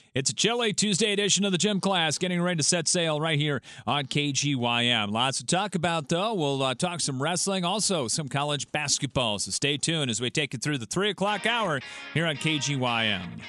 It's a chilly Tuesday edition of the Gym Class, getting ready to set sail right here on KGYM. Lots to talk about, though. We'll talk some wrestling, also some college basketball. So stay tuned as we take you through the 3 o'clock hour here on KGYM.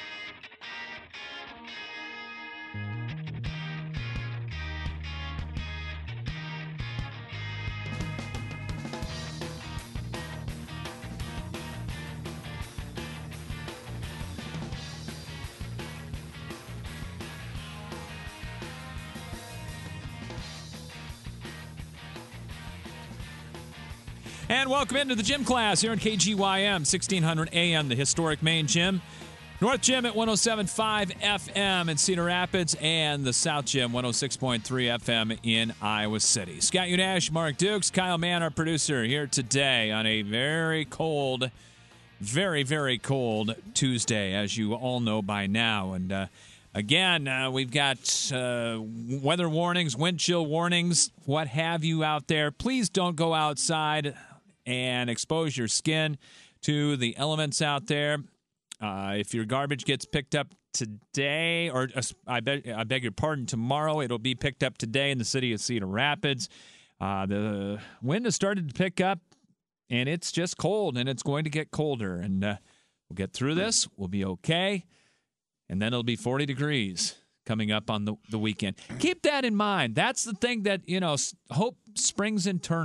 And welcome into the Gym Class here on KGYM, 1600 AM, the historic main gym. North Gym at 107.5 FM in Cedar Rapids, and the South Gym, 106.3 FM in Iowa City. Scott Unash, Mark Dukes, Kyle Mann, our producer, here today on a very cold, very, very cold Tuesday, as you all know by now. And again, we've got weather warnings, wind chill warnings, what have you out there. Please don't go outside and expose your skin to the elements out there. If your garbage gets picked up today, or I beg your pardon, tomorrow, it'll be picked up today in the city of Cedar Rapids. The wind has started to pick up, and it's just cold, and it's going to get colder. And we'll get through this. We'll be okay. And then it'll be 40 degrees coming up on the weekend. Keep that in mind. That's the thing that, hope springs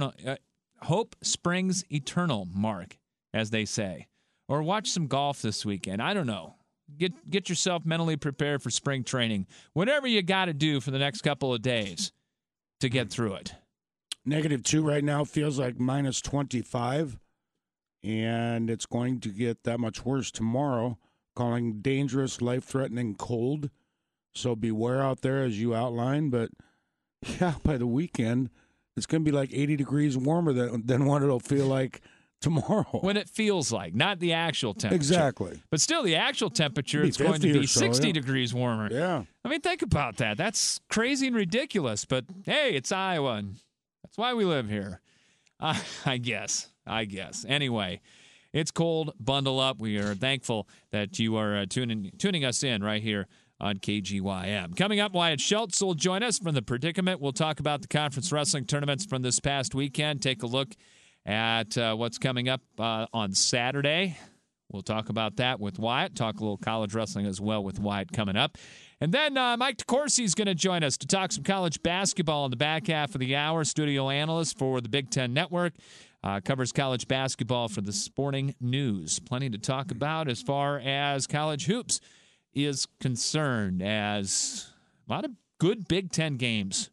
eternal, Mark, as they say. Or watch some golf this weekend. I don't know. Get yourself mentally prepared for spring training. Whatever you got to do for the next couple of days to get through it. -2 right now feels like -25, and it's going to get that much worse tomorrow, calling dangerous, life-threatening cold. So beware out there as you outlined. But, yeah, by the weekend, it's going to be like 80 degrees warmer than what it'll feel like tomorrow. When it feels like, not the actual temperature. Exactly. But still, the actual temperature is going to be 60 degrees warmer. Yeah. I mean, think about that. That's crazy and ridiculous. But, hey, it's Iowa, and that's why we live here. I guess. Anyway, it's cold. Bundle up. We are thankful that you are tuning us in right here on KGYM. Coming up, Wyatt Schultz will join us from the Predicament. We'll talk about the conference wrestling tournaments from this past weekend. Take a look at what's coming up on Saturday. We'll talk about that with Wyatt. Talk a little college wrestling as well with Wyatt coming up. And then Mike DeCourcy is going to join us to talk some college basketball in the back half of the hour. Studio analyst for the Big Ten Network. Covers college basketball for the Sporting News. Plenty to talk about as far as college hoops is concerned, as a lot of good Big Ten games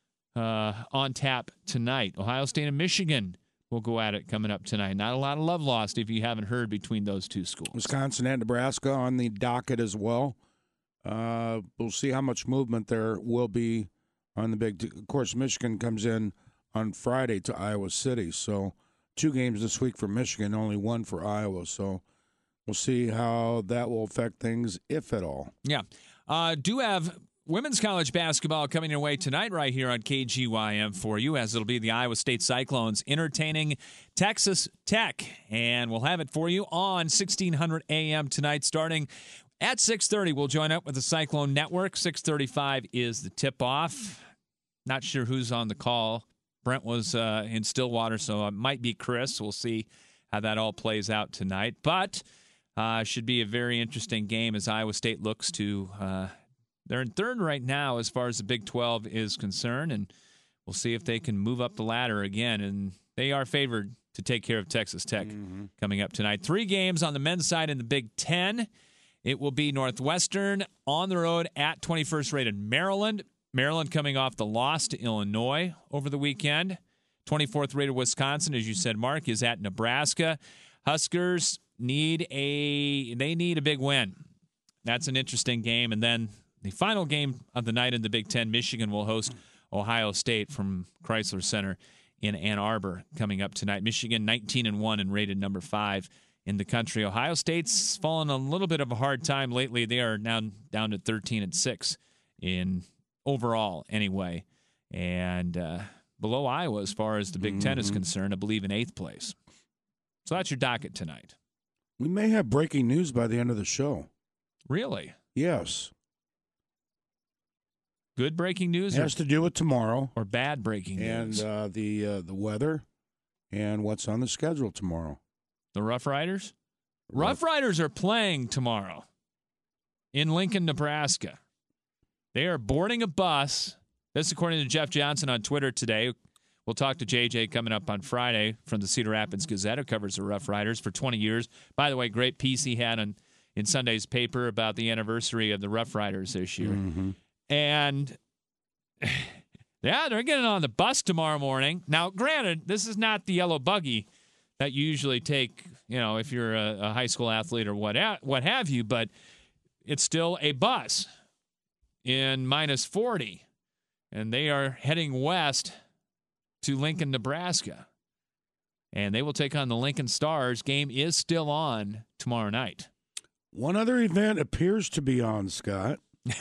on tap tonight. Ohio State and Michigan will go at it coming up tonight. Not a lot of love lost, if you haven't heard, between those two schools. Wisconsin and Nebraska on the docket as well. We'll see how much movement there will be on the Of course, Michigan comes in on Friday to Iowa City, so 2 games this week for Michigan, only 1 for Iowa, so we'll see how that will affect things, if at all. Yeah. Do have women's college basketball coming your way tonight right here on KGYM for you, as it'll be the Iowa State Cyclones entertaining Texas Tech. And we'll have it for you on 1600 AM tonight starting at 6:30. We'll join up with the Cyclone Network. 6:35 is the tip-off. Not sure who's on the call. Brent was in Stillwater, so it might be Chris. We'll see how that all plays out tonight. But should be a very interesting game as Iowa State looks to they're in third right now as far as the Big 12 is concerned, and we'll see if they can move up the ladder again. And they are favored to take care of Texas Tech coming up tonight. 3 games on the men's side in the Big 10. It will be Northwestern on the road at 21st rated Maryland. Maryland coming off the loss to Illinois over the weekend. 24th rated Wisconsin, as you said, Mark, is at Nebraska. Huskers need a big win. That's an interesting game. And then the final game of the night in the Big Ten, Michigan will host Ohio State from Chrysler Center in Ann Arbor coming up tonight. Michigan 19-1 and rated number 5 in the country. Ohio State's fallen a little bit of a hard time lately. They are now down to 13-6 in overall anyway. And below Iowa as far as the Big Ten is concerned, I believe in 8th place. So that's your docket tonight. We may have breaking news by the end of the show. Really? Yes. Good breaking news? It has to do with tomorrow. Or bad breaking news? And the weather and what's on the schedule tomorrow. The Rough Riders? Rough Riders are playing tomorrow in Lincoln, Nebraska. They are boarding a bus. This according to Jeff Johnson on Twitter today. We'll talk to JJ coming up on Friday from the Cedar Rapids Gazette, who covers the Rough Riders for 20 years. By the way, great piece he had in Sunday's paper about the anniversary of the Rough Riders this year. Mm-hmm. And, yeah, they're getting on the bus tomorrow morning. Now, granted, this is not the yellow buggy that you usually take, if you're a high school athlete or what have you, but it's still a bus in minus 40. And they are heading west to Lincoln, Nebraska. And they will take on the Lincoln Stars. Game is still on tomorrow night. One other event appears to be on, Scott.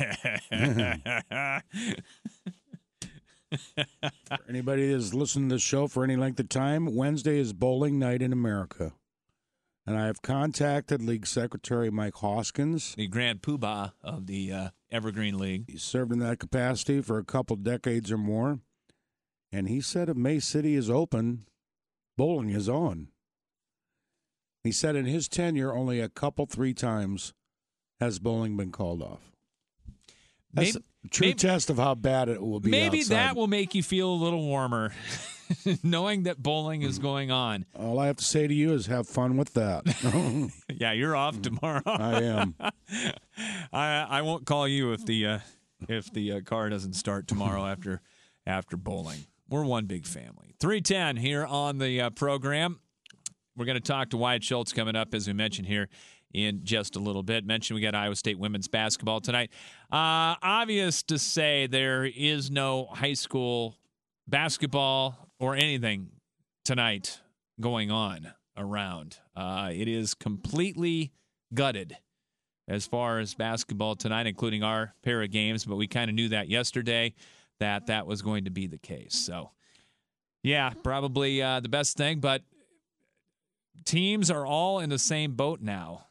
For anybody that's listened to the show for any length of time, Wednesday is bowling night in America. And I have contacted League Secretary Mike Hoskins. The Grand Poobah of the Evergreen League. He served in that capacity for a couple decades or more. And he said if May City is open, bowling is on. He said in his tenure, only a couple, 3 times has bowling been called off. That's a true test of how bad it will be Maybe outside. that will make you feel a little warmer, knowing that bowling is going on. All I have to say to you is have fun with that. Yeah, you're off tomorrow. I am. I won't call you if the car doesn't start tomorrow after bowling. We're one big family. 3:10 here on the program. We're going to talk to Wyatt Schultz coming up, as we mentioned here, in just a little bit. Mentioned we got Iowa State women's basketball tonight. Obvious to say there is no high school basketball or anything tonight going on around. It is completely gutted as far as basketball tonight, including our pair of games, but we kind of knew that yesterday that was going to be the case. So, yeah, probably the best thing, but teams are all in the same boat now.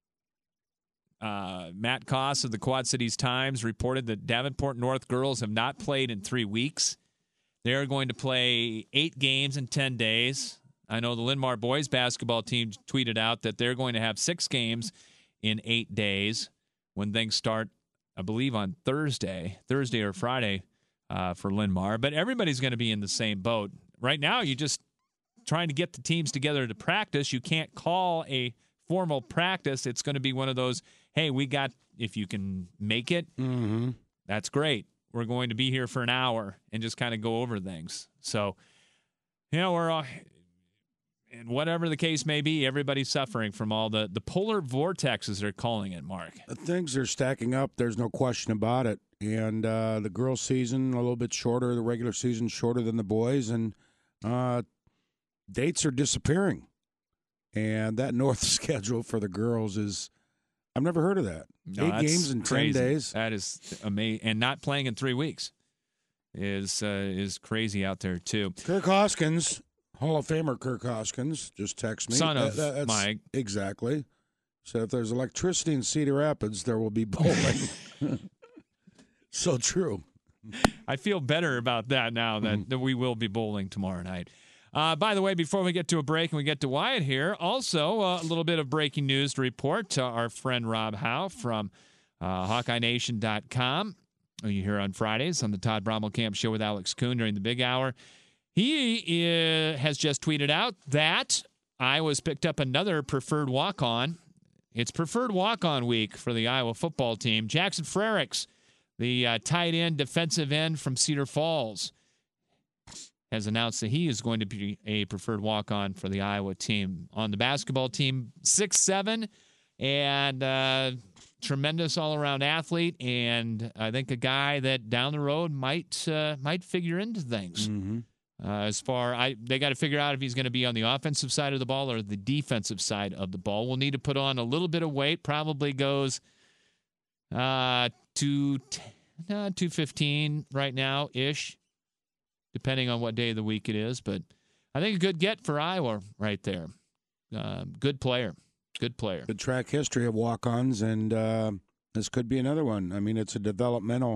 Matt Koss of the Quad Cities Times reported that Davenport North girls have not played in 3 weeks. They're going to play 8 games in 10 days. I know the Linn-Mar boys basketball team tweeted out that they're going to have 6 games in 8 days when things start, I believe, on Thursday or Friday for Linn-Mar. But everybody's going to be in the same boat. Right now, you're just trying to get the teams together to practice. You can't call a formal practice. It's going to be one of those, hey, if you can make it, that's great. We're going to be here for an hour and just kind of go over things. So, we're and whatever the case may be, everybody's suffering from all the polar vortexes, they're calling it, Mark. Things are stacking up. There's no question about it. And the girls' season a little bit shorter, the regular season shorter than the boys, and dates are disappearing. And that North schedule for the girls is, I've never heard of that. No, 8 games in crazy. 10 days. That is amazing. And not playing in 3 weeks is crazy out there, too. Kirk Hoskins, Hall of Famer Kirk Hoskins, just text me. Son of Mike. Exactly. So if there's electricity in Cedar Rapids, there will be bowling. So true. I feel better about that now that we will be bowling tomorrow night. By the way, before we get to a break and we get to Wyatt here, also a little bit of breaking news to report to our friend Rob Howe from HawkeyeNation.com. You hear on Fridays on the Todd Brommelkamp Show with Alex Kuhn during the big hour. He has just tweeted out that Iowa's picked up another preferred walk-on. It's preferred walk-on week for the Iowa football team. Jackson Frericks, the tight end, defensive end from Cedar Falls, has announced that he is going to be a preferred walk-on for the Iowa team. On the basketball team, 6'7", and tremendous all-around athlete, and I think a guy that down the road might figure into things. They got to figure out if he's going to be on the offensive side of the ball or the defensive side of the ball. We'll need to put on a little bit of weight. Probably goes 215 right now ish, depending on what day of the week it is. But I think a good get for Iowa right there. Good player. Good track history of walk-ons, and this could be another one. I mean, it's a developmental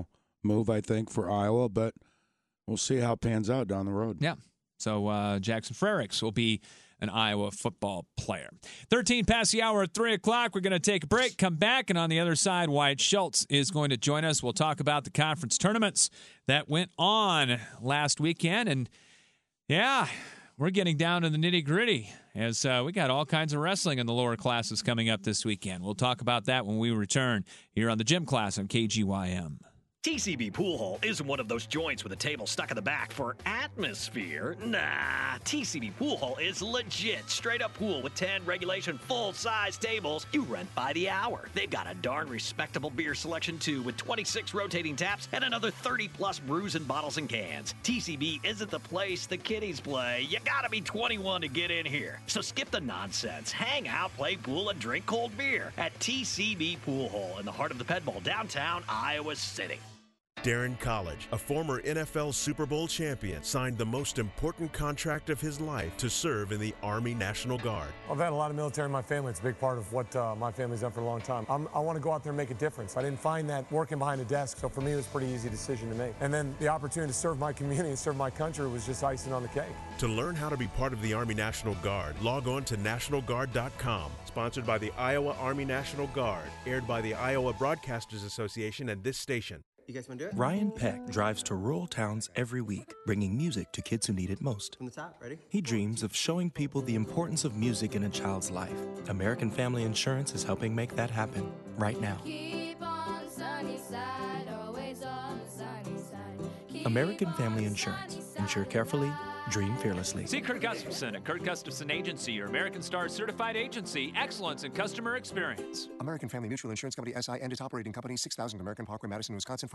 move, I think, for Iowa, but we'll see how it pans out down the road. Yeah. So Jackson Frericks will be an Iowa football player. 13 past the hour at 3 o'clock. We're going to take a break, come back, and on the other side, Wyatt Schultz is going to join us. We'll talk about the conference tournaments that went on last weekend. And, yeah, we're getting down to the nitty-gritty as we got all kinds of wrestling in the lower classes coming up this weekend. We'll talk about that when we return here on the Gym Class on KGYM. TCB Pool Hall isn't one of those joints with a table stuck in the back for atmosphere. Nah, TCB Pool Hall is legit. Straight up pool with 10 regulation full-size tables. You rent by the hour. They've got a darn respectable beer selection too, with 26 rotating taps and another 30-plus brews and bottles and cans. TCB isn't the place the kiddies play. You gotta be 21 to get in here. So skip the nonsense. Hang out, play pool, and drink cold beer at TCB Pool Hall in the heart of the Ped Bowl, downtown Iowa City. Darren College, a former NFL Super Bowl champion, signed the most important contract of his life to serve in the Army National Guard. I've had a lot of military in my family. It's a big part of what my family's done for a long time. I want to go out there and make a difference. I didn't find that working behind a desk, so for me it was a pretty easy decision to make. And then the opportunity to serve my community and serve my country was just icing on the cake. To learn how to be part of the Army National Guard, log on to nationalguard.com. Sponsored by the Iowa Army National Guard, aired by the Iowa Broadcasters Association and this station. You guys want to do it? Ryan Peck drives to rural towns every week, bringing music to kids who need it most. From the top, ready? He dreams of showing people the importance of music in a child's life. American Family Insurance is helping make that happen right now. Keep on the sunny side, always on the sunny side. Keep American Family Insurance. Insure carefully, dream fearlessly. See Kurt Gustafson at Kurt Gustafson Agency, your American Star certified agency. Excellence in customer experience. American Family Mutual Insurance Company, SI, and its operating company, 6000 American Parkway, Madison, Wisconsin,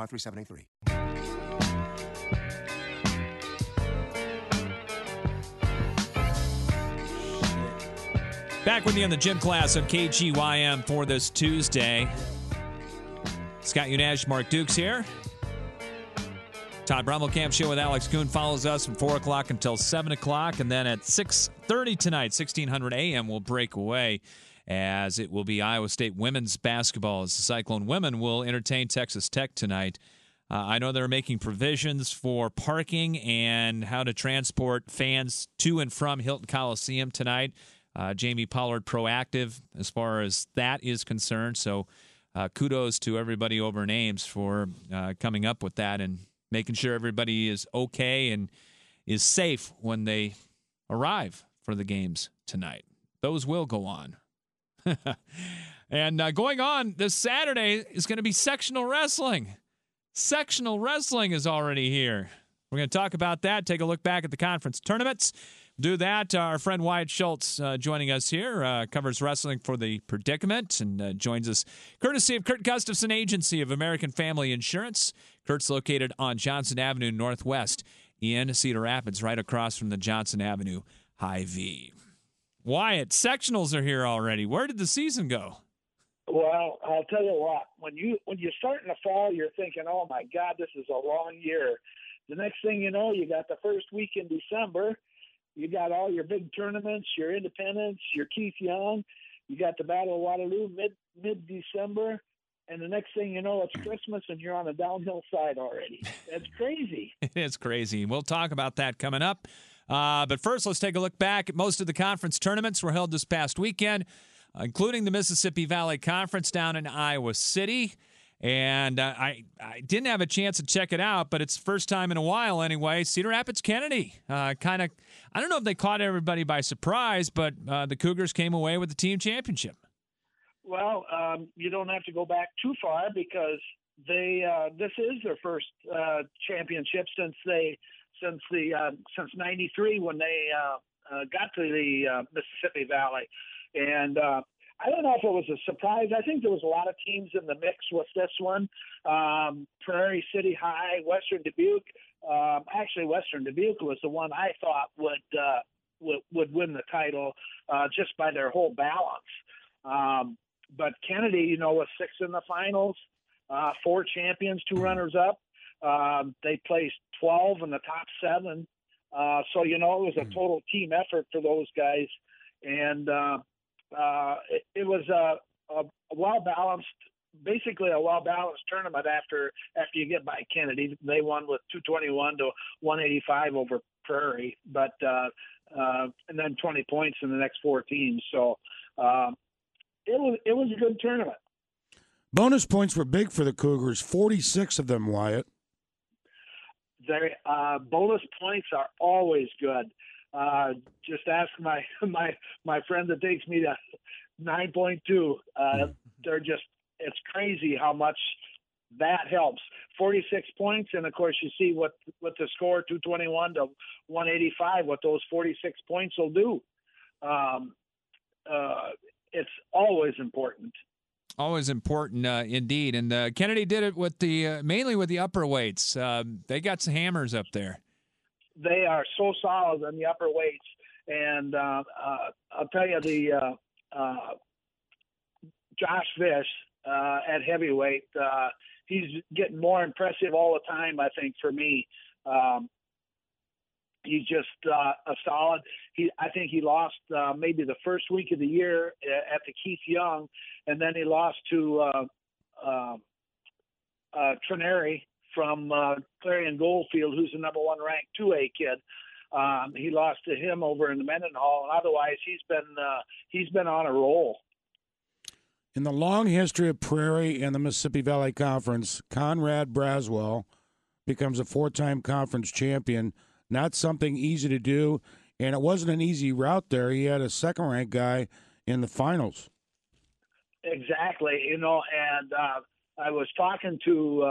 53783. Back with you on the Gym Class on KGYM for this Tuesday. Scott Unash, Mark Dukes here. Todd Brummelkamp Show with Alex Kuhn follows us from 4 o'clock until 7 o'clock. And then at 6:30 tonight, 1600 a.m., we'll break away as it will be Iowa State women's basketball as the Cyclone women will entertain Texas Tech tonight. I know they're making provisions for parking and how to transport fans to and from Hilton Coliseum tonight. Jamie Pollard proactive as far as that is concerned. So kudos to everybody over in Ames for coming up with that and making sure everybody is okay and is safe when they arrive for the games tonight. Those will go on. And going on this Saturday is going to be sectional wrestling. Sectional wrestling is already here. We're going to talk about that, take a look back at the conference tournaments. Do that. Our friend Wyatt Schultz joining us here, covers wrestling for the Predicament and joins us courtesy of Kurt Gustafson Agency of American Family Insurance. Kurt's located on Johnson Avenue Northwest in Cedar Rapids, right across from the Johnson Avenue Hy-Vee. Wyatt, sectionals are here already. Where did the season go? Well, I'll tell you what. When you start in the fall, you're thinking, "Oh my God, this is a long year." The next thing you know, you got the first week in December. You got all your big tournaments, your Independence, your Keith Young. You got the Battle of Waterloo mid-December. And the next thing you know, it's Christmas and you're on a downhill side already. That's crazy. It is crazy. We'll talk about that coming up. But first, let's take a look back at most of the conference tournaments were held this past weekend, including the Mississippi Valley Conference down in Iowa City. And I didn't have a chance to check it out, but it's the first time in a while anyway. Cedar Rapids Kennedy I don't know if they caught everybody by surprise, but the Cougars came away with the team championship. Well, you don't have to go back too far because this is their first championship since '93 when they got to the Mississippi Valley, and I don't know if it was a surprise. I think there was a lot of teams in the mix with this one. Prairie City High, Western Dubuque. Actually, Western Dubuque was the one I thought would win the title just by their whole balance. But Kennedy, was 6 in the finals, 4 champions, 2 runners-up. They placed 12 in the top 7. So, it was a total team effort for those guys. And it was a well-balanced basically a well-balanced tournament after you get by Kennedy. They won with 221 to 185 over Prairie, but and then 20 points in the next 4 teams. So it was a good tournament. Bonus points were big for the Cougars, 46 of them, Wyatt. Their bonus points are always good. Just ask my friend that takes me to 9.2. They're just, it's crazy how much that helps. 46 points, and of course you see what the score 221 to 185, what those 46 points will do. It's always important. Always important, indeed. And Kennedy did it with mainly with the upper weights. They got some hammers up there. They are so solid in the upper weights, and I'll tell you, the Josh Fish at heavyweight, he's getting more impressive all the time. I think for me, he's just a solid. I think he lost maybe the first week of the year at the Keith Young, and then he lost to Trenary from Clarion Goldfield, who's the number 1 ranked 2A kid. He lost to him over in the Mendenhall, and otherwise he's been on a roll. In the long history of Prairie and the Mississippi Valley Conference, Conrad Braswell becomes a 4-time conference champion. Not something easy to do, and it wasn't an easy route there. He had a second-ranked guy in the finals. Exactly, and I was talking to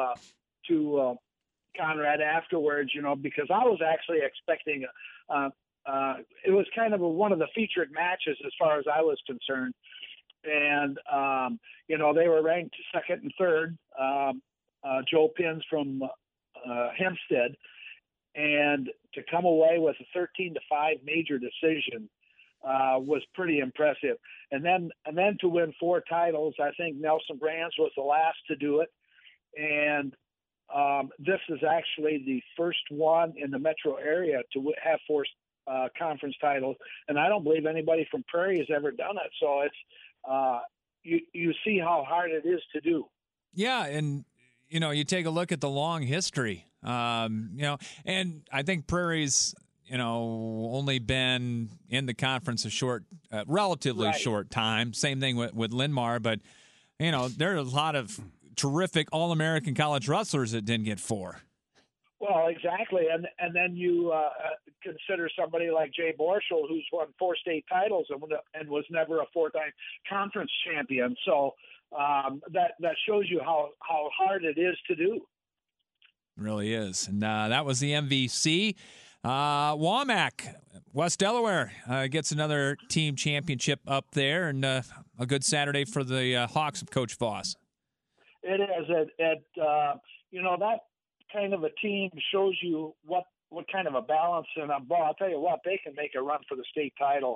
Conrad afterwards, because I was actually expecting it was kind of one of the featured matches as far as I was concerned. And, they were ranked second and third, Joe Pins from Hempstead, and to come away with a 13-5 major decision was pretty impressive. And then to win 4 titles, I think Nelson Brands was the last to do it. And this is actually the first one in the metro area to have 4 conference titles, and I don't believe anybody from Prairie has ever done it. So it's you see how hard it is to do. Yeah, and you take a look at the long history, and I think Prairie's only been in the conference a relatively short time. Same thing with Linmar, but there are a lot of terrific All-American college wrestlers that didn't get 4. Well, exactly, and then you consider somebody like Jay Borschel, who's won 4 state titles and was never a 4-time conference champion. So that shows you how hard it is to do. It really is, and that was the MVC. Womack, West Delaware gets another team championship up there, and a good Saturday for the Hawks of Coach Voss. It is. That kind of a team shows you what kind of a balance in a ball. I'll tell you what, they can make a run for the state title.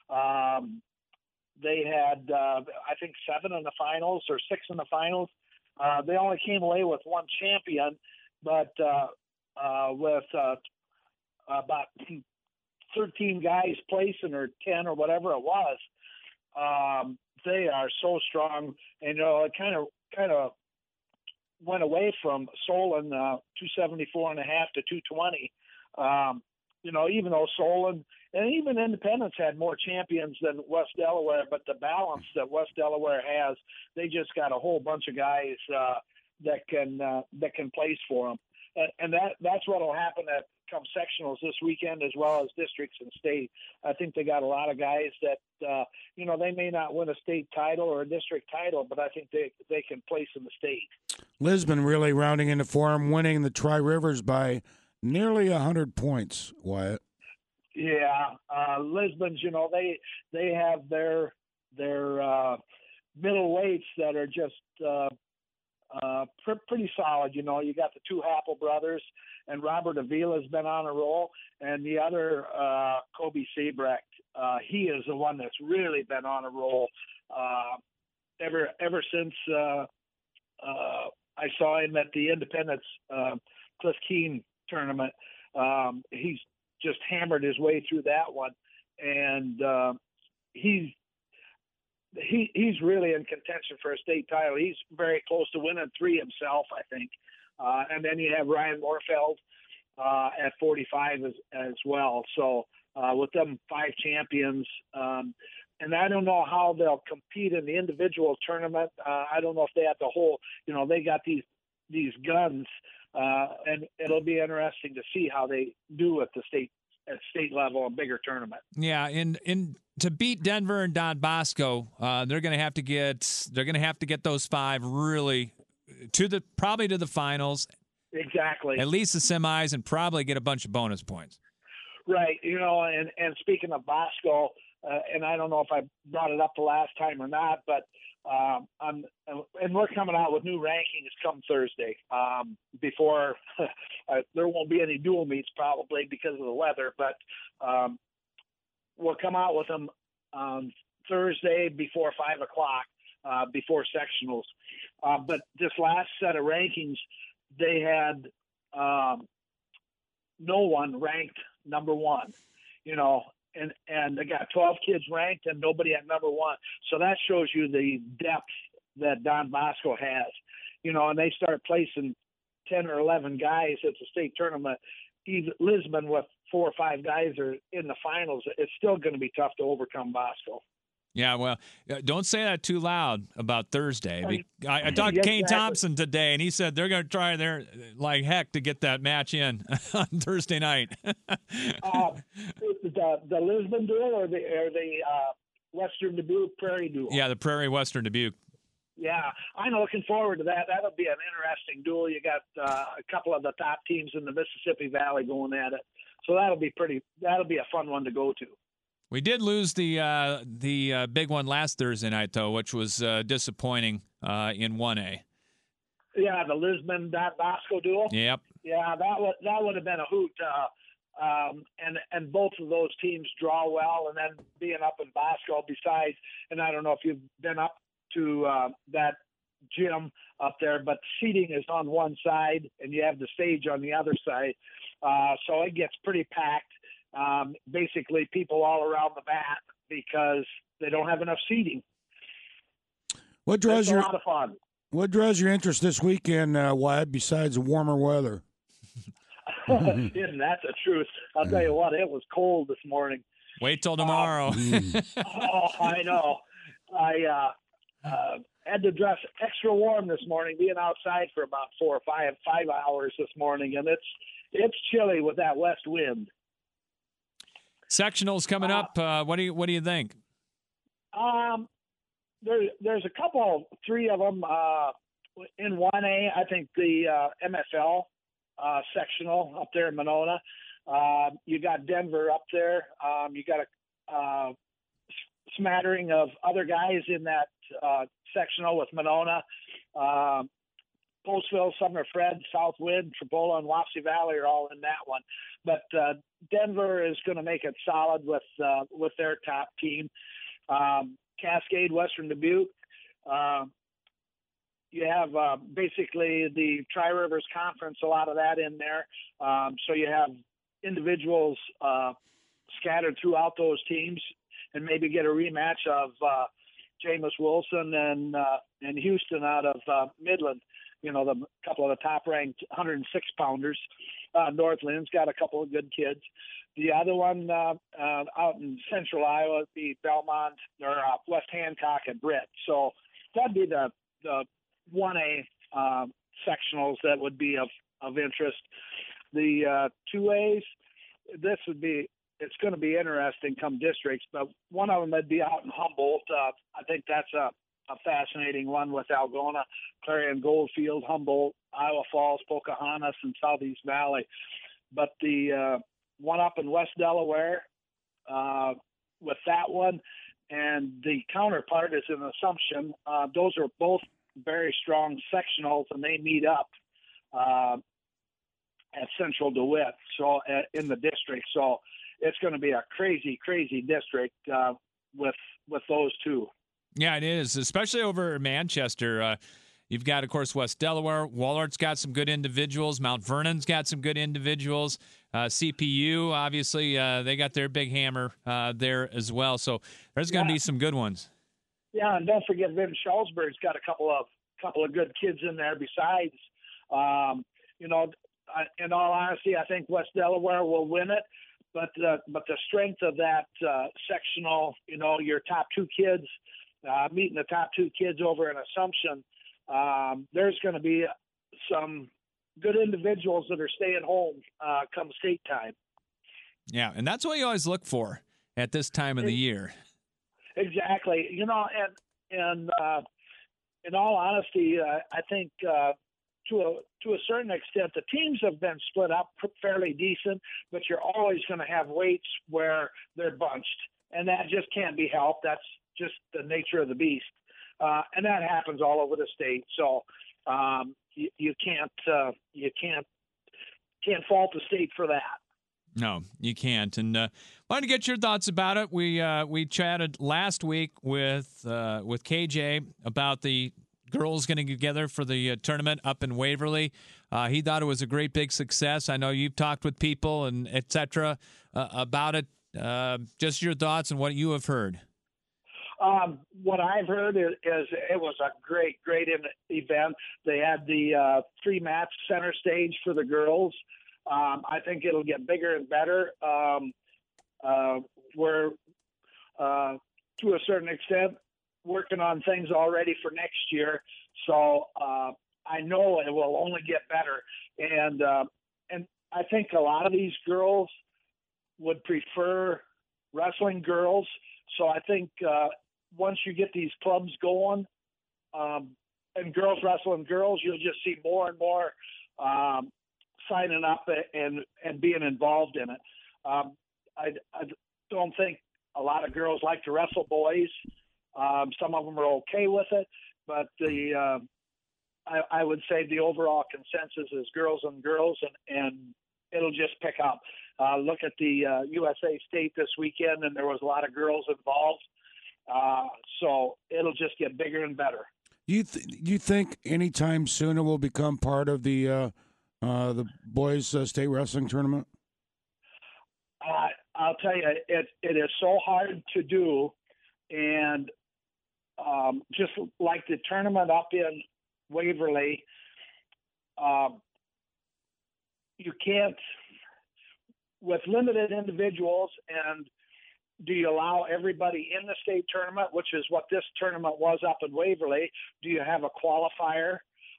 They had, I think, 7 in the finals or 6 in the finals. They only came away with 1 champion, but with about 13 guys placing, or 10 or whatever it was, they are so strong. And it kind of went away from Solon 274.5 to 220. Even though Solon and even Independence had more champions than West Delaware, but the balance that West Delaware has, they just got a whole bunch of guys that can place for them, and that's what will happen at come sectionals this weekend, as well as districts and state. I think they got a lot of guys that they may not win a state title or a district title, but I think they can place in the state. Lisbon really rounding into form, winning the Tri-Rivers by nearly 100 points, Wyatt. Yeah, Lisbon's, they have their middle weights that are just pretty solid. You got the 2 Happel brothers, and Robert Avila's been on a roll, and the other Kobe Sebrecht, he is the one that's really been on a roll ever since I saw him at the Independence Cliff Keen tournament. He's just hammered his way through that one, and he's really in contention for a state title. He's very close to winning 3 himself, I think. And then you have Ryan Morfeld at 45 as well. So with them 5 champions, and I don't know how they'll compete in the individual tournament. I don't know if they have the whole, they got these guns, and it'll be interesting to see how they do at state level, a bigger tournament. Yeah, and to beat Denver and Don Bosco, they're going to have to get those 5 really probably to the finals. Exactly. At least the semis, and probably get a bunch of bonus points. Right. And speaking of Bosco, and I don't know if I brought it up the last time or not, but and we're coming out with new rankings come Thursday. Before there won't be any dual meets probably because of the weather, but we'll come out with them Thursday before 5 o'clock, before sectionals. But this last set of rankings, they had no one ranked number 1, and they got 12 kids ranked and nobody at number 1. So that shows you the depth that Don Bosco has, and they start placing 10 or 11 guys at the state tournament. Even Lisbon with 4 or 5 guys are in the finals. It's still going to be tough to overcome Bosco. Yeah, well, don't say that too loud about Thursday. I talked to Kane Thompson today, and he said they're going to try their like heck to get that match in on Thursday night. The Lisbon duel or the Western Dubuque Prairie duel? Yeah, the Prairie Western Dubuque. Yeah, I'm looking forward to that. That'll be an interesting duel. You got a couple of the top teams in the Mississippi Valley going at it, so that'll be a fun one to go to. We did lose the big one last Thursday night, though, which was disappointing in 1A. Yeah, the Lisbon Bosco duel. Yep. Yeah, that would have been a hoot. And both of those teams draw well, and then being up in Bosco. Besides, and I don't know if you've been up to that gym up there, but seating is on one side, and you have the stage on the other side, so it gets pretty packed. Basically people all around the mat because they don't have enough seating. What draws a lot of fun. What draws your interest this weekend, Wyatt, besides the warmer weather? Isn't that the truth? I'll tell you what, it was cold this morning. Wait till tomorrow. I know. I had to dress extra warm this morning, being outside for about 4 or 5 hours this morning, and it's chilly with that west wind. Sectionals coming up. What do you think? There's a couple, 3 of them in 1A. I think the MFL sectional up there in Monona. You got Denver up there. You got a smattering of other guys in that sectional with Monona. Postville, Sumner Fred, Southwind, Trebola, and Wapsie Valley are all in that one. But Denver is going to make it solid with their top team. Cascade, Western Dubuque. You have basically the Tri-Rivers Conference, a lot of that in there. So you have individuals scattered throughout those teams, and maybe get a rematch of Jameis Wilson and Houston out of Midland. The couple of the top-ranked 106-pounders. Northland's got a couple of good kids. The other one out in central Iowa would be Belmont or West Hancock and Britt. So that'd be the 1A sectionals that would be of interest. The 2As, it's going to be interesting come districts, but one of them would be out in Humboldt. I think that's a fascinating one with Algona, Clarion Goldfield, Humboldt, Iowa Falls, Pocahontas, and Southeast Valley. But the one up in West Delaware, with that one, and the counterpart is an Assumption. Those are both very strong sectionals, and they meet up at Central DeWitt, so in the district. So it's going to be a crazy, crazy district with those two. Yeah, it is, especially over Manchester. You've got, of course, West Delaware. Wallart's got some good individuals. Mount Vernon's got some good individuals. CPU, obviously, they got their big hammer there as well. So there's going to be some good ones. Yeah, and don't forget Vince Schulzberg's got a couple of good kids in there besides. In all honesty, I think West Delaware will win it, but the strength of that sectional, your top two kids meeting the top two kids over in Assumption, there's going to be some good individuals that are staying home come state time. Yeah, and that's what you always look for at this time of the year. Exactly. And in all honesty, I think to a certain extent, the teams have been split up fairly decent, but you're always going to have weights where they're bunched, and that just can't be helped. That's just the nature of the beast, and that happens all over the state. So you can't fault the state for that. No, you can't. And wanted to get your thoughts about it. We chatted last week with KJ about the girls getting together for the tournament up in Waverly. He thought it was a great big success. I know you've talked with people and et cetera about it. Just your thoughts and what you have heard. What I've heard is it was a great event. They had the 3-match center stage for the girls. I think it'll get bigger and better. We're, to a certain extent, working on things already for next year. So I know it will only get better. And I think a lot of these girls would prefer wrestling girls. So I think once you get these clubs going and girls wrestling girls, you'll just see more and more signing up and being involved in it. I don't think a lot of girls like to wrestle boys. Some of them are okay with it, but I would say the overall consensus is girls and girls, and it'll just pick up. Look at the USA State this weekend, and there was a lot of girls involved. So it'll just get bigger and better. You think anytime soon it will become part of the boys' state wrestling tournament? I'll tell you, it is so hard to do, and just like the tournament up in Waverly, you can't, with limited individuals, and do you allow everybody in the state tournament, which is what this tournament was up in Waverly? Do you have a qualifier?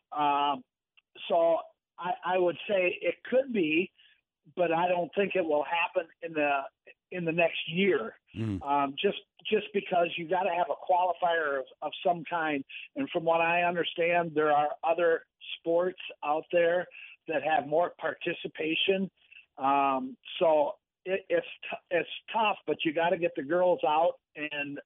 So I would say it could be, but I don't think it will happen in the next year. Just because you got to have a qualifier of some kind. And from what I understand, there are other sports out there that have more participation. So it's tough, but you got to get the girls out and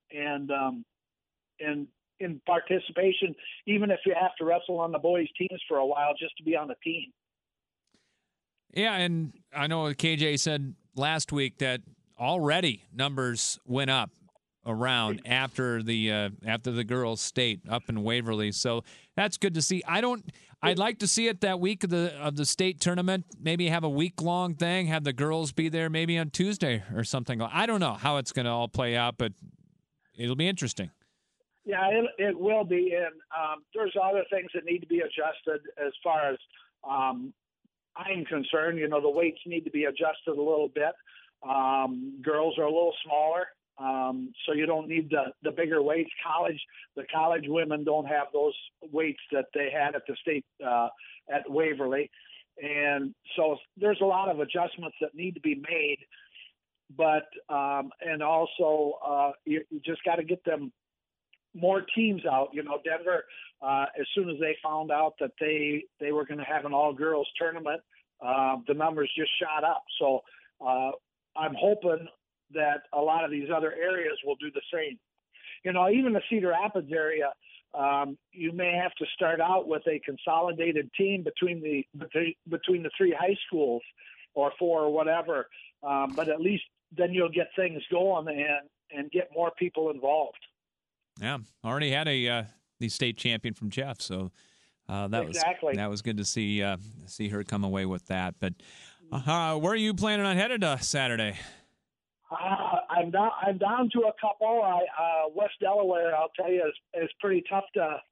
in participation, even if you have to wrestle on the boys' teams for a while just to be on the team. Yeah, and I know KJ said last week that already numbers went up around after the girls' state up in Waverly, so that's good to see. I'd like to see it that week of the state tournament. Maybe have a week-long thing. Have the girls be there maybe on Tuesday or something. I don't know how it's going to all play out, but it'll be interesting. Yeah, it will be, and there's other things that need to be adjusted as far as I'm concerned. The weights need to be adjusted a little bit. Girls are a little smaller, so you don't need the bigger weights. The college women don't have those weights that they had at the state at Waverly, and so there's a lot of adjustments that need to be made. But and also you just got to get them more teams out. Denver, as soon as they found out that they were going to have an all-girls tournament, the numbers just shot up. So I'm hoping that a lot of these other areas will do the same. Even the Cedar Rapids area, you may have to start out with a consolidated team between the 3 high schools or 4 or whatever, but at least then you'll get things going and get more people involved. Yeah, already had the state champion from Jeff, so that was good to see her come away with that. But where are you planning on headed Saturday? I'm down to a couple. West Delaware, I'll tell you, is pretty tough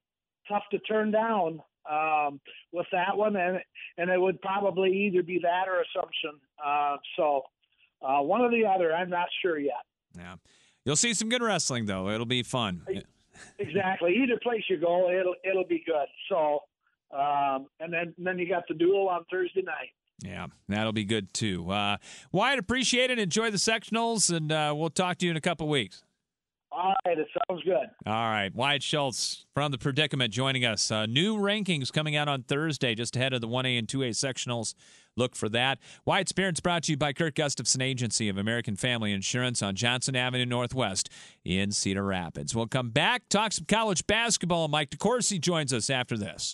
to turn down with that one, and it would probably either be that or Assumption. So one or the other. I'm not sure yet. Yeah, you'll see some good wrestling though. It'll be fun. Exactly. Either place you go, it'll be good. So, and then you got the duel on Thursday night. Yeah, that'll be good too. Wyatt, appreciate it. Enjoy the sectionals, and we'll talk to you in a couple weeks. All right, it sounds good. All right, Wyatt Schultz from The Predicament joining us. New rankings coming out on Thursday, just ahead of the 1A and 2A sectionals. Look for that. Wyatt's Appearance brought to you by Kirk Gustafson Agency of American Family Insurance on Johnson Avenue Northwest in Cedar Rapids. We'll come back, talk some college basketball. Mike DeCourcy joins us after this.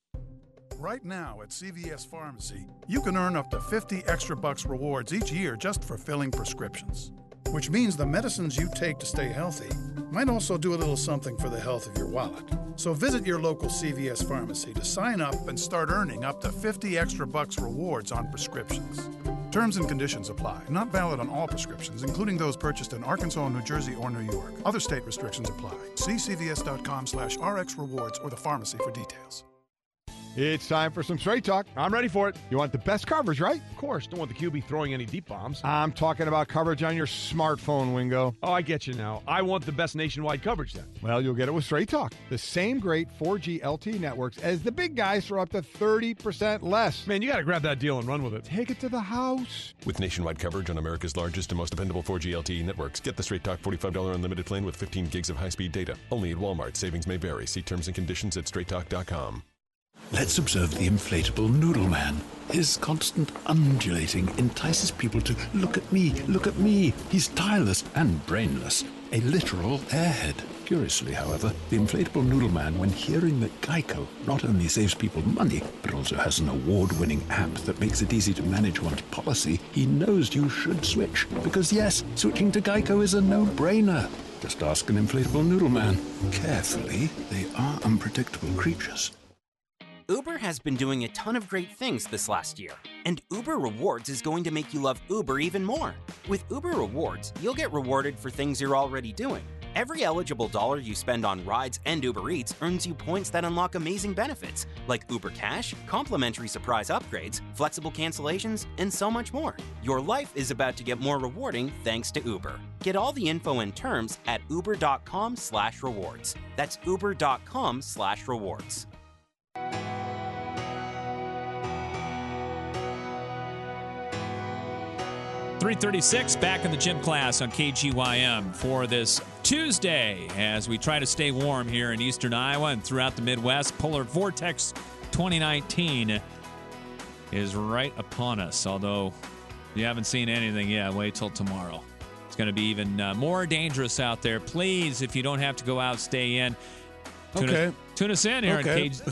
Right now at CVS Pharmacy, you can earn up to $50 extra rewards each year just for filling prescriptions. Which means the medicines you take to stay healthy might also do a little something for the health of your wallet. So visit your local CVS Pharmacy to sign up and start earning up to $50 extra rewards on prescriptions. Terms and conditions apply. Not valid on all prescriptions, including those purchased in Arkansas, New Jersey, or New York. Other state restrictions apply. See cvs.com/RX rewards or the pharmacy for details. It's time for some Straight Talk. I'm ready for it. You want the best coverage, right? Of course. Don't want the QB throwing any deep bombs. I'm talking about coverage on your smartphone, Wingo. Oh, I get you now. I want the best nationwide coverage then. Well, you'll get it with Straight Talk. The same great 4G LTE networks as the big guys for up to 30% less. Man, you got to grab that deal and run with it. Take it to the house. With nationwide coverage on America's largest and most dependable 4G LTE networks, get the Straight Talk $45 unlimited plan with 15 gigs of high-speed data. Only at Walmart. Savings may vary. See terms and conditions at straighttalk.com. Let's observe the inflatable noodle man. His constant undulating entices people to look at me, look at me. He's tireless and brainless, a literal airhead. Curiously, however, the inflatable noodle man, when hearing that Geico not only saves people money, but also has an award-winning app that makes it easy to manage one's policy, he knows you should switch. Because yes, switching to Geico is a no-brainer. Just ask an inflatable noodle man. Carefully, they are unpredictable creatures. Uber has been doing a ton of great things this last year, and Uber Rewards is going to make you love Uber even more. With Uber Rewards, you'll get rewarded for things you're already doing. Every eligible dollar you spend on rides and Uber Eats earns you points that unlock amazing benefits, like Uber Cash, complimentary surprise upgrades, flexible cancellations, and so much more. Your life is about to get more rewarding thanks to Uber. Get all the info and terms at uber.com/rewards. That's uber.com/rewards. 3:36 back in the gym class on KGYM for this Tuesday as we try to stay warm here in eastern Iowa and throughout the Midwest. Polar Vortex 2019 is right upon us, although you haven't seen anything yet. Wait till tomorrow. It's going to be even more dangerous out there. Please, if you don't have to go out, stay in. Tune us in here on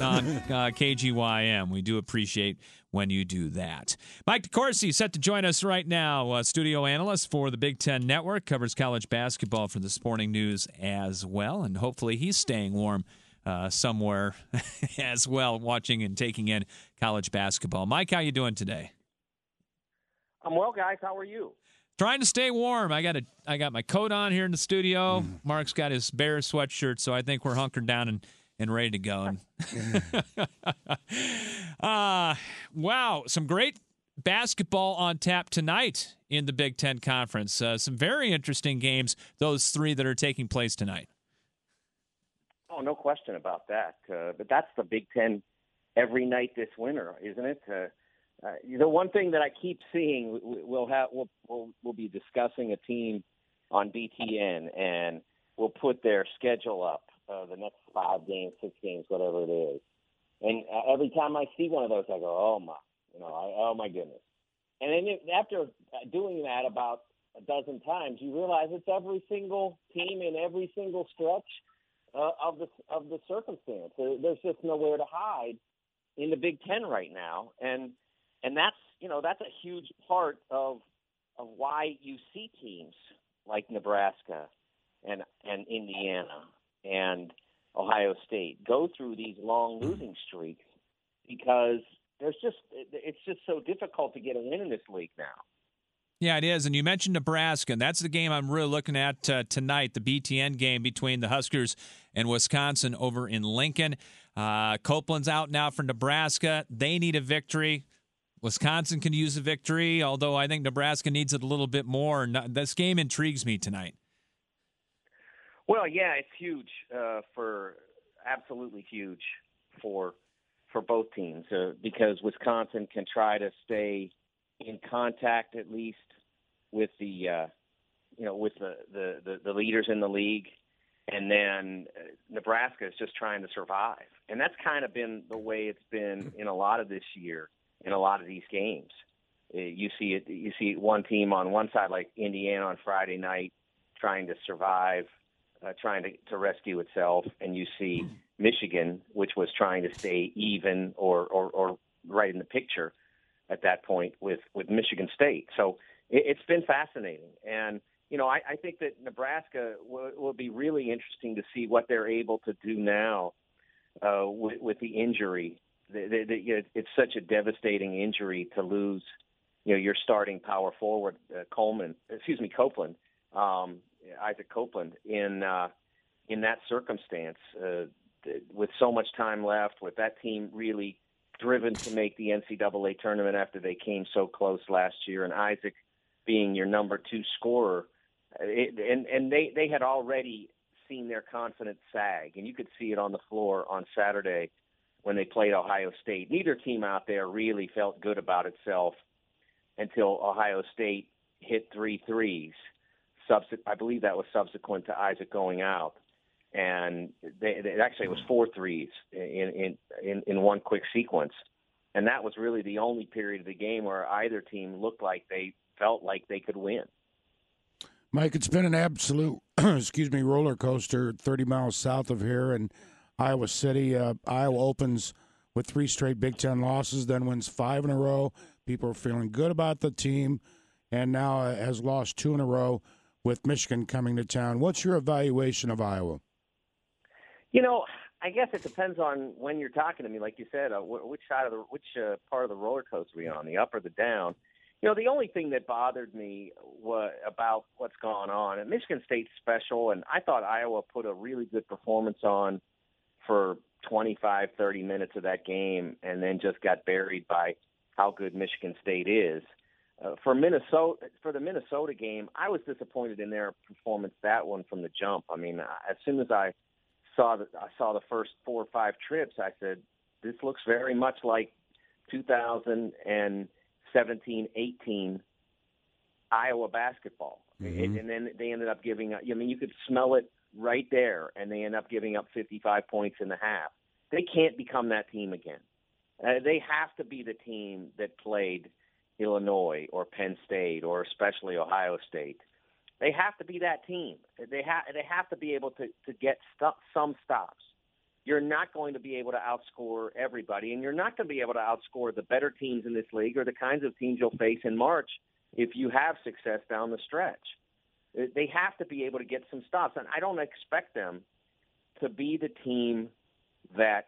KGYM. We do appreciate when you do that. Mike DeCourcy set to join us right now, studio analyst for the Big Ten Network, covers college basketball for the Sporting News as well, and hopefully he's staying warm somewhere as well, watching and taking in college basketball. Mike, how you doing today? I'm well, guys. How are you? Trying to stay warm. I got my coat on here in the studio. Mark's got his Bear sweatshirt, so I think we're hunkered down and ready to go. Wow, some great basketball on tap tonight in the Big Ten Conference. Some very interesting games, those three that are taking place tonight. Oh, no question about that. But that's the Big Ten every night this winter, isn't it? The one thing that I keep seeing, we'll be discussing a team on BTN, and we'll put their schedule up, the next 5 games, 6 games, whatever it is. And every time I see one of those, I go, oh my goodness. And then after doing that about a dozen times, you realize it's every single team in every single stretch of the circumstance. There's just nowhere to hide in the Big Ten right now, and that's a huge part of why you see teams like Nebraska and Indiana and Ohio State go through these long losing streaks, because it's just so difficult to get a win in this league now. Yeah, it is. And you mentioned Nebraska, and that's the game I'm really looking at tonight, the BTN game between the Huskers and Wisconsin over in Lincoln. Copeland's out now for Nebraska. They need a victory. Wisconsin can use a victory, although I think Nebraska needs it a little bit more. This game intrigues me tonight. Well, yeah, it's huge absolutely huge for both teams because Wisconsin can try to stay in contact at least with the leaders in the league, and then Nebraska is just trying to survive, and that's kind of been the way it's been in a lot of this year in a lot of these games. You see one team on one side like Indiana on Friday night trying to survive, trying to rescue itself, and you see Michigan, which was trying to stay even or right in the picture at that point with Michigan State. So it's been fascinating. And, I think that Nebraska will be really interesting to see what they're able to do now with the injury. It's such a devastating injury to lose, your starting power forward, Copeland, Isaac Copeland, in that circumstance, with so much time left, with that team really driven to make the NCAA tournament after they came so close last year, and Isaac being your number 2 scorer, and they had already seen their confidence sag, and you could see it on the floor on Saturday when they played Ohio State. Neither team out there really felt good about itself until Ohio State hit 3 threes. I believe that was subsequent to Isaac going out, and it was 4 threes in one quick sequence, and that was really the only period of the game where either team looked like they felt like they could win. Mike, it's been an absolute, roller coaster 30 miles south of here in Iowa City. Iowa opens with 3 straight Big Ten losses, then wins 5 in a row. People are feeling good about the team, and now has lost 2 in a row with Michigan coming to town. What's your evaluation of Iowa? I guess it depends on when you're talking to me. Like you said, which part of the roller coaster are we on, the up or the down? The only thing that bothered me about what's gone on, and Michigan State's special, and I thought Iowa put a really good performance on for 25, 30 minutes of that game, and then just got buried by how good Michigan State is. For the Minnesota game, I was disappointed in their performance, that one from the jump. I mean, as soon as I saw the first 4 or 5 trips, I said, this looks very much like 2017-18 Iowa basketball. Mm-hmm. And then they ended up giving up. You could smell it right there, and they end up giving up 55 points in the half. They can't become that team again. They have to be the team that played Illinois or Penn State or especially Ohio State. They have to be that team. They have to be able to get some stops. You're not going to be able to outscore everybody, and you're not going to be able to outscore the better teams in this league or the kinds of teams you'll face in March if you have success down the stretch. They have to be able to get some stops, and I don't expect them to be the team that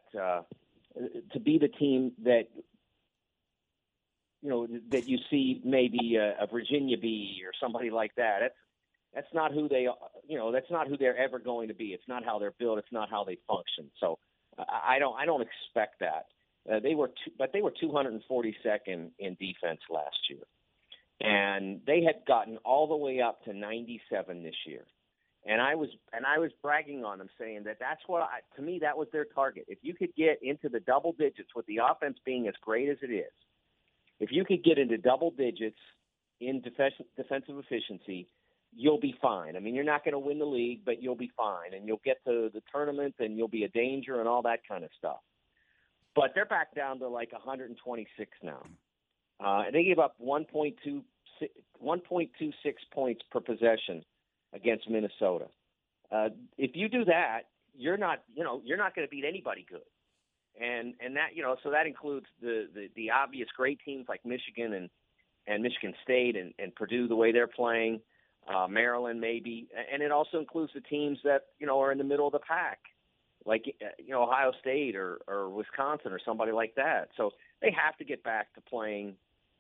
that you see maybe a Virginia be or somebody like that. That's not who they are. That's not who they're ever going to be. It's not how they're built. It's not how they function. So I don't expect that. They were 242nd in defense last year, and they had gotten all the way up to 97 this year. And I was bragging on them, saying that's to me that was their target. If you could get into the double digits with the offense being as great as it is, if you could get into double digits in defensive efficiency, you'll be fine. I mean, you're not going to win the league, but you'll be fine, and you'll get to the tournament, and you'll be a danger and all that kind of stuff. But they're back down to like 126 now. They gave up 1.26 points per possession against Minnesota. If you do that, you're not going to beat anybody good. And that, so that includes the obvious great teams like Michigan and Michigan State and Purdue, the way they're playing, Maryland maybe, and it also includes the teams that are in the middle of the pack, like Ohio State or Wisconsin or somebody like that. So they have to get back to playing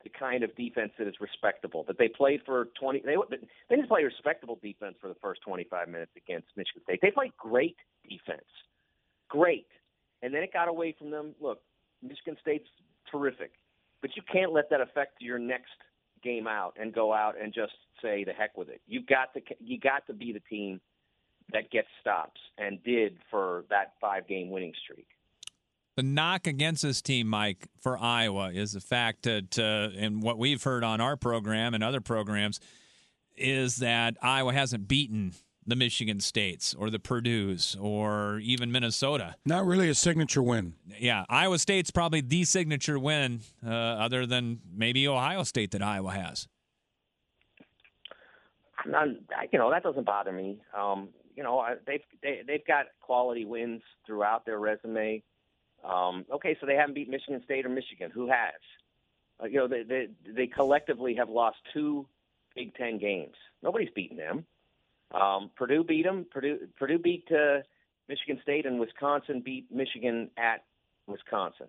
the kind of defense that is respectable. That they played for 20. They didn't play respectable defense for the first 25 minutes against Michigan State. They played great defense, great, and then it got away from them. Look, Michigan State's terrific, but you can't let that affect your next game out and go out and just say the heck with it. You got to be the team that gets stops, and did for that 5-game winning streak. The knock against this team, Mike, for Iowa is the fact that, and what we've heard on our program and other programs, is that Iowa hasn't beaten the Michigan States or the Purdue's or even Minnesota. Not really a signature win. Yeah, Iowa State's probably the signature win, other than maybe Ohio State that Iowa has. That doesn't bother me. They've got quality wins throughout their resume. Okay, so they haven't beat Michigan State or Michigan. Who has? They collectively have lost 2 Big Ten games. Nobody's beaten them. Purdue beat them. Purdue beat Michigan State, and Wisconsin beat Michigan at Wisconsin.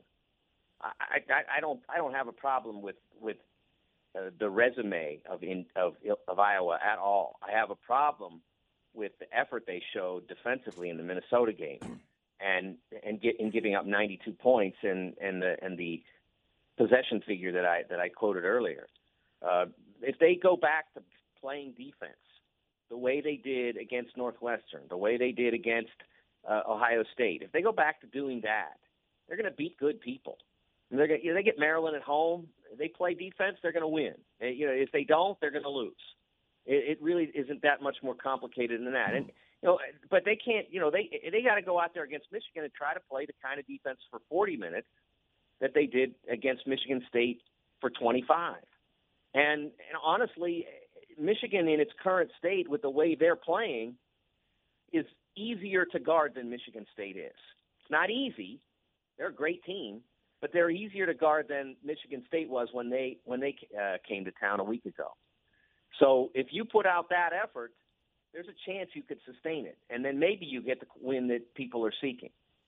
I don't have a problem with the resume of Iowa at all. I have a problem with the effort they showed defensively in the Minnesota game. And giving up 92 points and the possession figure that I quoted earlier. If they go back to playing defense the way they did against Northwestern, the way they did against Ohio State, if they go back to doing that, they're going to beat good people. And they get Maryland at home. They play defense, they're going to win. If they don't, they're going to lose. It really isn't that much more complicated than that. And but they can't. They got to go out there against Michigan and try to play the kind of defense for 40 minutes that they did against Michigan State for 25. And honestly, Michigan in its current state with the way they're playing is easier to guard than Michigan State is. It's not easy. They're a great team, but they're easier to guard than Michigan State was when they came to town a week ago. So if you put out that effort, there's a chance you could sustain it, and then maybe you get the win that people are seeking.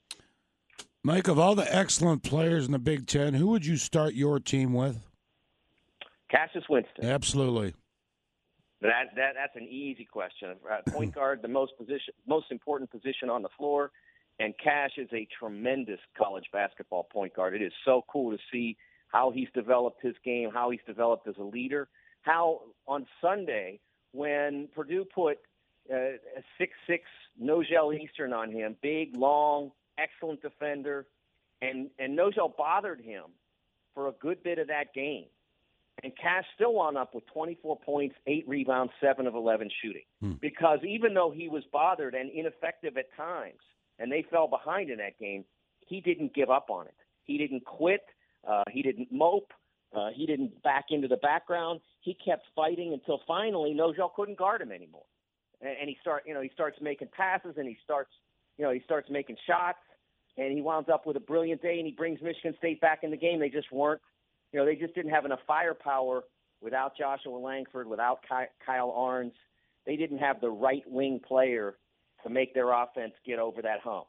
Mike, of all the excellent players in the Big Ten, who would you start your team with? Cassius Winston. Absolutely. That's an easy question. Point guard, the most important position on the floor, and Cash is a tremendous college basketball point guard. It is so cool to see how he's developed his game, how he's developed as a leader, how on Sunday when Purdue put a 6'6" Nogel Eastern on him, big, long, excellent defender, and Nogel bothered him for a good bit of that game. And Cash still wound up with 24 points, 8 rebounds, 7 of 11 shooting. Because even though he was bothered and ineffective at times, and they fell behind in that game, he didn't give up on it. He didn't quit. He didn't mope. He didn't back into the background. He kept fighting until finally Nogel couldn't guard him anymore. And he starts making passes, and he starts making shots, and he winds up with a brilliant day, and he brings Michigan State back in the game. They just weren't. They just didn't have enough firepower without Joshua Langford, without Kyle Arns. They didn't have the right wing player to make their offense get over that hump.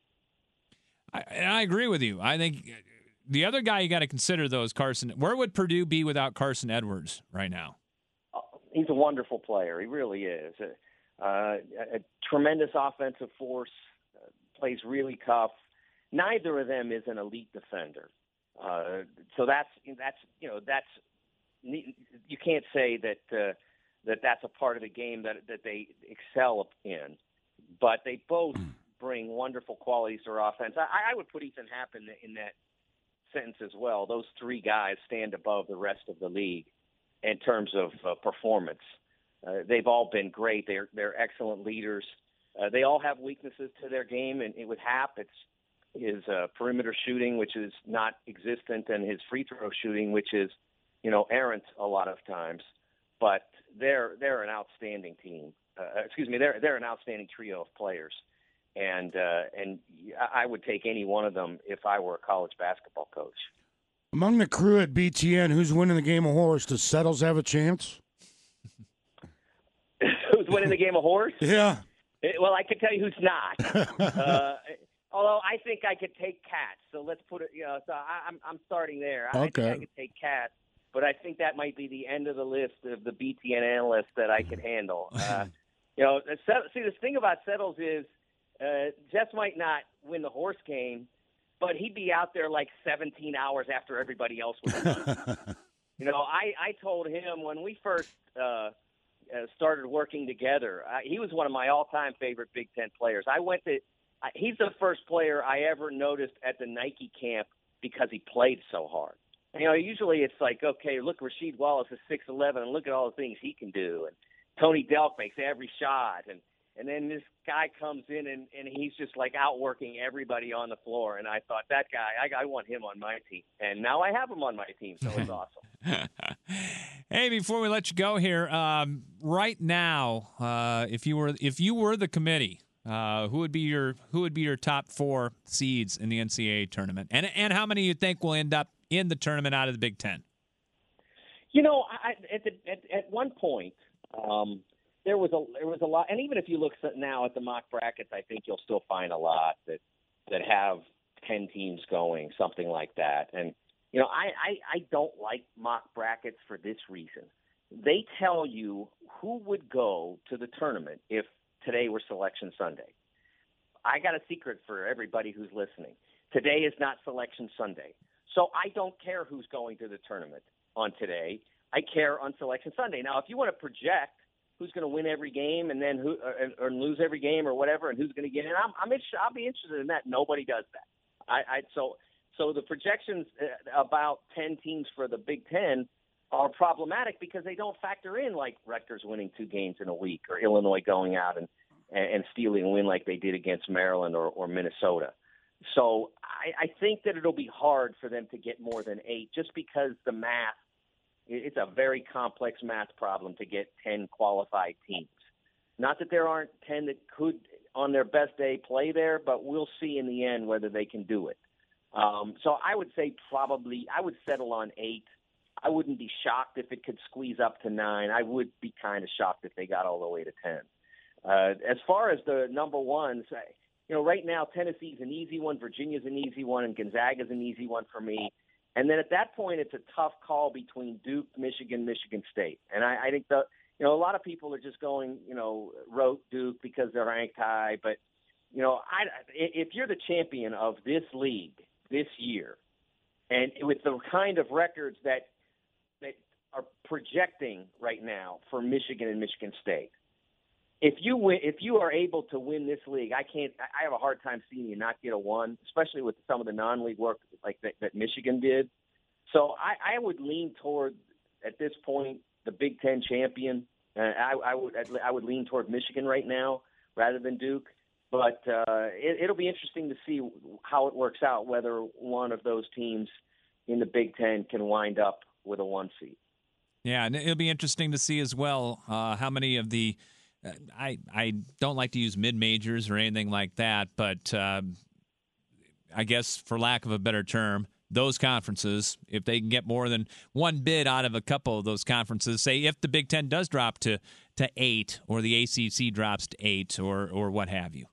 I agree with you. I think the other guy you got to consider, though, is Carson. Where would Purdue be without Carson Edwards right now? He's a wonderful player. He really is. A tremendous offensive force, plays really tough. Neither of them is an elite defender. So that's you can't say that that's a part of the game that they excel in, but they both bring wonderful qualities to their offense. I would put Ethan Happ in that sentence as well. Those 3 guys stand above the rest of the league in terms of performance. They've all been great. They're excellent leaders. They all have weaknesses to their game, and with Happ, it's his perimeter shooting, which is not existent, and his free throw shooting, which is, errant a lot of times. But they're an outstanding team. They're an outstanding trio of players, and I would take any one of them if I were a college basketball coach. Among the crew at BTN, who's winning the game of horse? Does Settles have a chance? Who's winning the game of horse? Yeah. Well, I can tell you who's not. Although I think I could take Katz, so let's put it. So I'm starting there. I think I could take Katz, but I think that might be the end of the list of the BTN analysts that I can handle. See, the thing about Settles is Jess might not win the horse game, but he'd be out there like 17 hours after everybody else was done. I told him when we first started working together, he was one of my all-time favorite Big Ten players. He's the first player I ever noticed at the Nike camp because he played so hard. Usually it's like, okay, look, Rasheed Wallace is 6'11", and look at all the things he can do. And Tony Delk makes every shot. And then this guy comes in, and he's just, like, outworking everybody on the floor. And I thought, that guy, I want him on my team. And now I have him on my team, so it's awesome. Hey, before we let you go here, right now, if you were the committee, who would be your top 4 seeds in the NCAA tournament, and how many you think will end up in the tournament out of the Big Ten? At one point, there was a lot, and even if you look now at the mock brackets, I think you'll still find a lot that have 10 teams going, something like that. And I don't like mock brackets for this reason. They tell you who would go to the tournament if today were Selection Sunday. I got a secret for everybody who's listening. Today is not Selection Sunday. So I don't care who's going to the tournament on today. I care on Selection Sunday. Now, if you want to project who's going to win every game and then who or lose every game or whatever, and who's going to get in, I'll be interested in that. Nobody does that. So the projections about 10 teams for the Big Ten are problematic because they don't factor in like Rutgers winning 2 games in a week or Illinois going out and stealing a win like they did against Maryland or Minnesota. So I think that it'll be hard for them to get more than 8 just because the math, it's a very complex math problem to get 10 qualified teams. Not that there aren't 10 that could, on their best day, play there, but we'll see in the end whether they can do it. So I would say probably I would settle on 8. I wouldn't be shocked if it could squeeze up to 9. I would be kind of shocked if they got all the way to 10. As far as the number ones, right now Tennessee's an easy one, Virginia's an easy one, and Gonzaga's an easy one for me. And then at that point, it's a tough call between Duke, Michigan, Michigan State. And I think a lot of people are just going, wrote Duke because they're ranked high. But, if you're the champion of this league this year, and with the kind of records that are projecting right now for Michigan and Michigan State, if you are able to win this league, I have a hard time seeing you not get a 1, especially with some of the non-league work like that Michigan did. So I would lean toward, at this point, the Big Ten champion. I would lean toward Michigan right now rather than Duke. But it'll be interesting to see how it works out, whether one of those teams in the Big Ten can wind up with a 1 seed. Yeah, and it'll be interesting to see as well how many of the I don't like to use mid-majors or anything like that, but I guess for lack of a better term, those conferences, if they can get more than one bid out of a couple of those conferences, say if the Big Ten does drop to 8 or the ACC drops to 8 or what have you.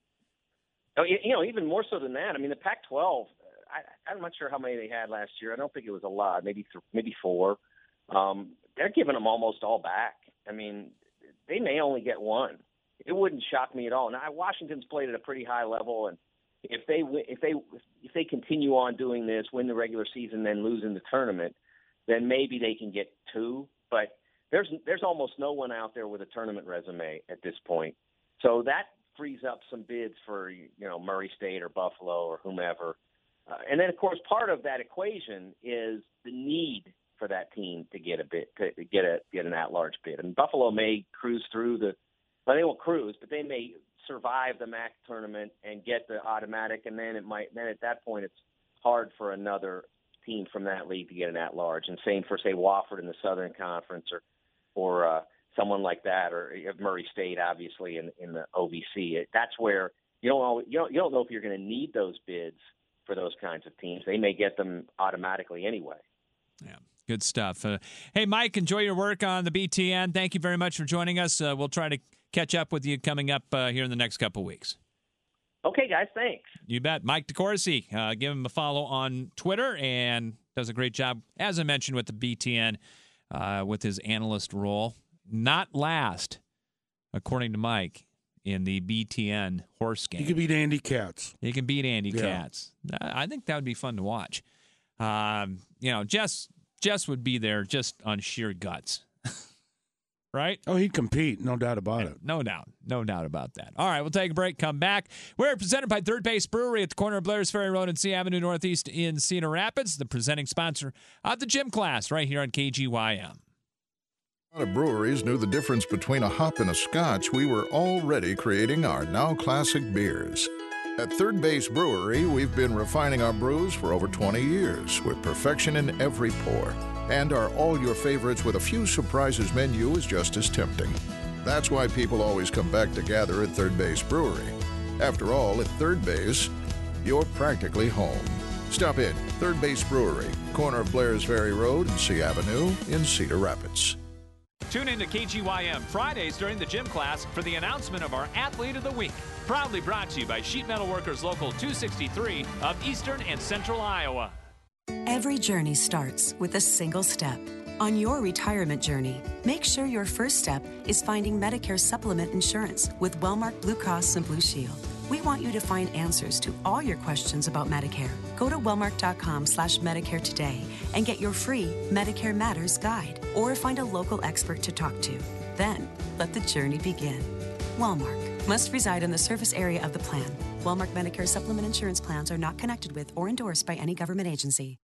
Even more so than that. I mean, the Pac-12, I'm not sure how many they had last year. I don't think it was a lot, maybe 4. They're giving them almost all back. I mean, they may only get 1. It wouldn't shock me at all. Now, Washington's played at a pretty high level, and if they continue on doing this, win the regular season, then lose in the tournament, then maybe they can get 2. But there's almost no one out there with a tournament resume at this point. So that frees up some bids for Murray State or Buffalo or whomever. And then, of course, part of that equation is the need for that team to get a bid, to get an at-large bid. And Buffalo may cruise through they won't cruise, but they may survive the MAC tournament and get the automatic. And then then at that point, it's hard for another team from that league to get an at-large. And same for, say, Wofford in the Southern Conference or someone like that, or Murray State, obviously, in the OVC. That's where you don't know if you're going to need those bids for those kinds of teams. They may get them automatically anyway. Yeah, good stuff. Hey, Mike, enjoy your work on the BTN. Thank you very much for joining us. We'll try to catch up with you coming up here in the next couple of weeks. Okay, guys, thanks. You bet. Mike DeCourcy, give him a follow on Twitter and does a great job, as I mentioned, with the BTN, with his analyst role. Not last, according to Mike, in the BTN horse game. He could beat Andy Katz. He can beat Andy Katz. I think that would be fun to watch. Jess would be there just on sheer guts. Right? Oh, he'd compete, no doubt about it. No doubt about that. All right, we'll take a break, come back. We're presented by Third Base Brewery at the corner of Blair's Ferry Road and C Avenue Northeast in Cedar Rapids, the presenting sponsor of the gym class right here on KGYM. A lot of breweries knew the difference between a hop and a scotch. We were already creating our now classic beers. At Third Base Brewery, we've been refining our brews for over 20 years with perfection in every pour. And our all your favorites with a few surprises menu is just as tempting. That's why people always come back to gather at Third Base Brewery. After all, at Third Base, you're practically home. Stop in, Third Base Brewery, corner of Blair's Ferry Road and C Avenue in Cedar Rapids. Tune in to KGYM Fridays during the gym class for the announcement of our Athlete of the Week. Proudly brought to you by Sheet Metal Workers Local 263 of Eastern and Central Iowa. Every journey starts with a single step. On your retirement journey, make sure your first step is finding Medicare supplement insurance with Wellmark Blue Cross and Blue Shield. We want you to find answers to all your questions about Medicare. Go to wellmark.com/Medicare today and get your free Medicare Matters guide, or find a local expert to talk to. Then, let the journey begin. Wellmark. Must reside in the service area of the plan. Wellmark Medicare supplement insurance plans are not connected with or endorsed by any government agency.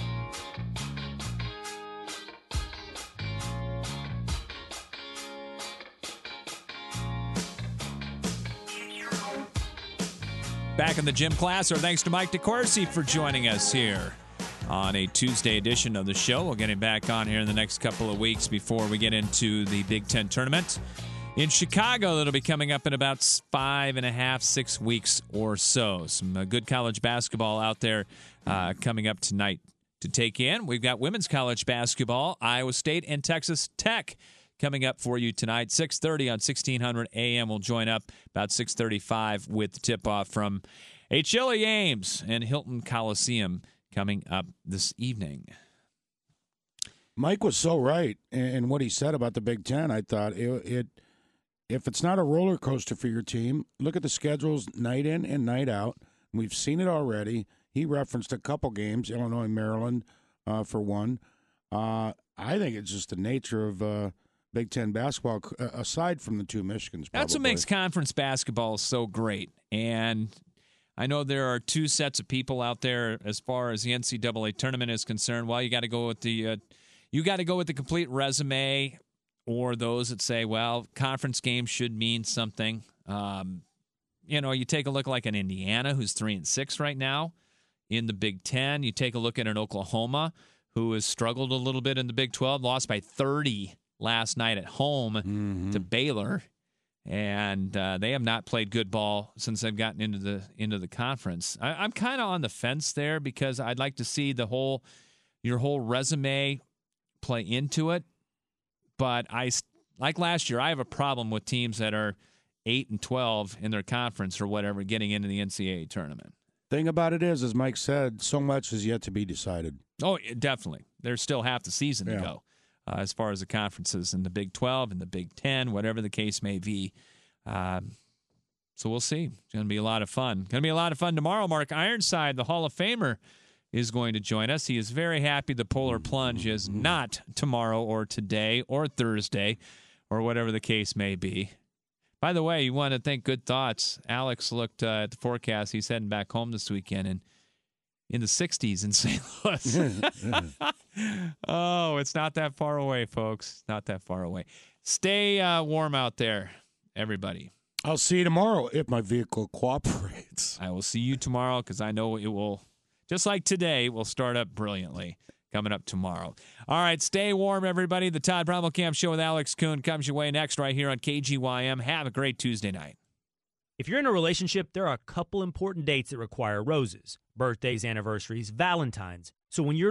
Back in the gym class, our thanks to Mike DeCourcy for joining us here on a Tuesday edition of the show. We'll get him back on here in the next couple of weeks before we get into the Big Ten tournament in Chicago. That'll be coming up in about 5.5, 6 weeks or so. Some good college basketball out there coming up tonight to take in. We've got women's college basketball, Iowa State and Texas Tech coming up for you tonight. 6:30 on 1600 AM. We'll join up about 6:35 with the tip-off from a chilly Ames and Hilton Coliseum coming up this evening. Mike was so right in what he said about the Big Ten. I thought it if it's not a roller coaster for your team, look at the schedules night in and night out. We've seen it already. He referenced a couple games, Illinois, Maryland, for one. I think it's just the nature of Big Ten basketball, aside from the two Michigans. That's what makes conference basketball so great. And I know there are two sets of people out there as far as the NCAA tournament is concerned. Well, you got to go with the complete resume, or those that say, well, conference games should mean something. You take a look like an Indiana, who's 3-6 right now in the Big Ten. You take a look at an Oklahoma, who has struggled a little bit in the Big 12, lost by 30 last night at home to Baylor, and they have not played good ball since they've gotten into the conference. I'm kind of on the fence there because I'd like to see your whole resume play into it. But like last year, I have a problem with teams that are 8-12 in their conference or whatever getting into the NCAA tournament. Thing about it is, as Mike said, so much is yet to be decided. Oh, definitely. There's still half the season to go. As far as the conferences in the Big 12 and the Big 10, whatever the case may be. So we'll see. It's going to be a lot of fun. Going to be a lot of fun tomorrow. Mark Ironside, the Hall of Famer, is going to join us. He is very happy the Polar Plunge is not tomorrow or today or Thursday or whatever the case may be. By the way, you want to think good thoughts. Alex looked at the forecast. He's heading back home this weekend, and in the 60s in St. Louis. Oh, it's not that far away, folks. Not that far away. Stay warm out there, everybody. I'll see you tomorrow if my vehicle cooperates. I will see you tomorrow because I know it will, just like today, will start up brilliantly coming up tomorrow. All right, stay warm, everybody. The Todd Brommelkamp Show with Alex Kuhn comes your way next right here on KGYM. Have a great Tuesday night. If you're in a relationship, there are a couple important dates that require roses. Birthdays, anniversaries, Valentine's. So when you're